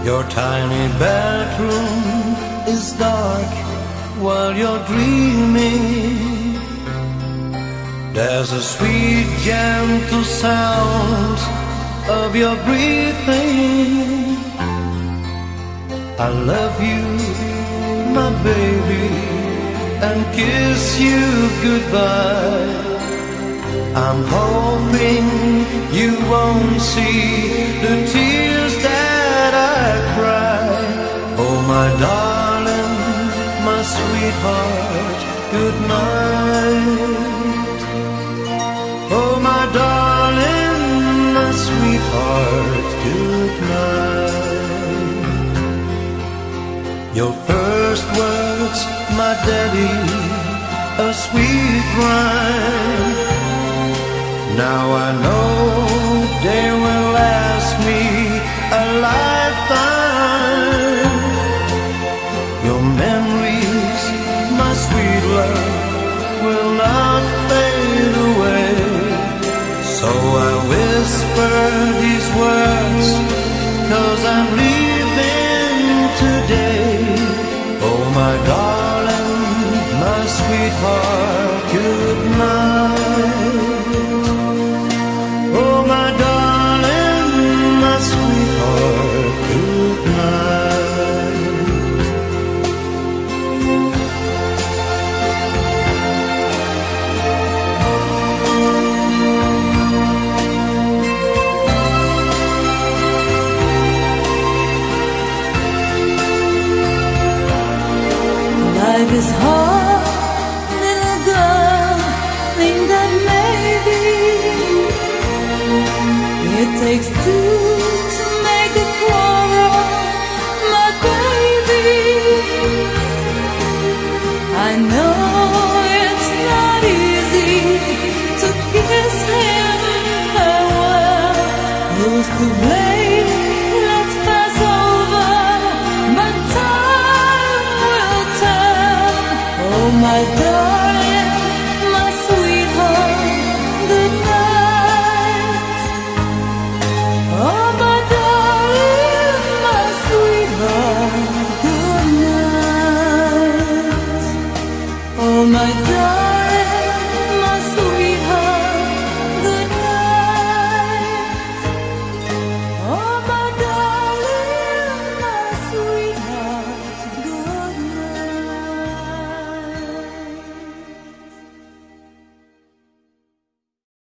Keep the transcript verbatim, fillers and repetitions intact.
Your tiny bedroom is dark while you're dreaming. There's a sweet, gentle sound of your breathing. I love you, my baby, and kiss you goodbye. I'm hoping you won't see the tears that I cry. Oh, my darling, my sweetheart, good night. Oh, my darling, my sweetheart, good night. Your first words, my daddy, a sweet rhyme. Now I know they will last me a lifetime. Your memories, my sweet love, will not fade away. So I whisper these words, 'cause I'm leaving today. Oh, my darling, my sweetheart, good night. Oh, my darling, my sweetheart, good night. Life is hard, little girl, think that maybe it takes two